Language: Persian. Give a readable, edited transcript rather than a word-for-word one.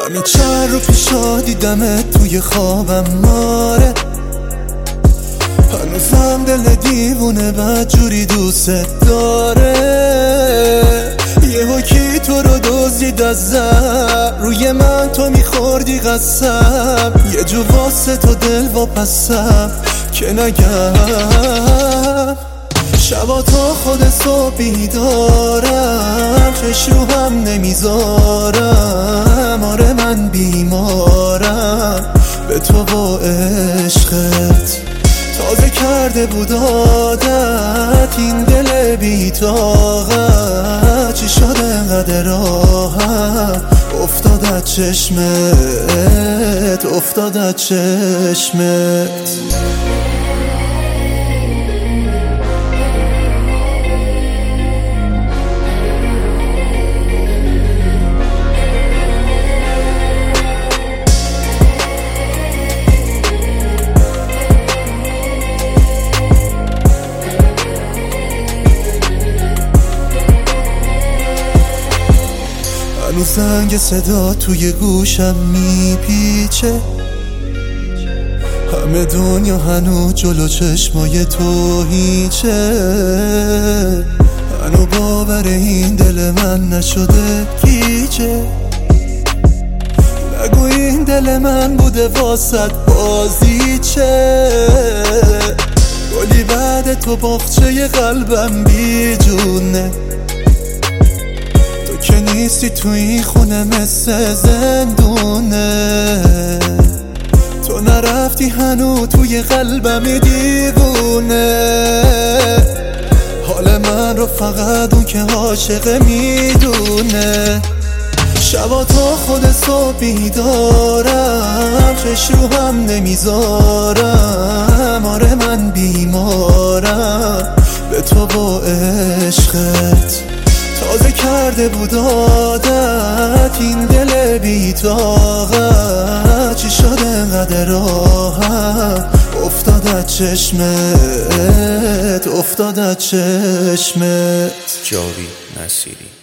همین چند رو پیشا دیدمت توی خوابم ماره، هنوزم دل دیوونه بدجوری دوست داره. یهو کی تو رو دزدید از زر، روی من تو میخوردی قسم، یه جو واسه تو دل واپسم که نگم. شبا تا خود صبح بیدارم، چشم رو هم نمیذارم. آره من بیمارم به تو با عشقت، تازه کرده بود عادت این دل بی‌طاقت. چی شده انقدر راحت افتاد از چشمت، افتاد از چشمت. هنوز زنگ صدا توی گوشم میپیچه، همه دنیا هنوز جلو چشمای تو هیچه. هنوز باور این دل من نشده گیجه، نگو این دل من بوده واسط بازیچه. گلی بعد تو باغچه قلبم بی جونه، که نیستی تو این خونه مثل زندونه. تو نرفتی هنو توی قلبم دیوونه، حال من رو فقط اون که عاشق میدونه. شبا تا خود صبح بیدارم، چشم رو هم نمیذارم. آره من بیمارم به تو با عشقت، تازه کرده بود عادت این دل بی‌طاقت. چی شده انقدر راحت افتاد از چشمت، افتاد از چشمت. جاوید نصیری.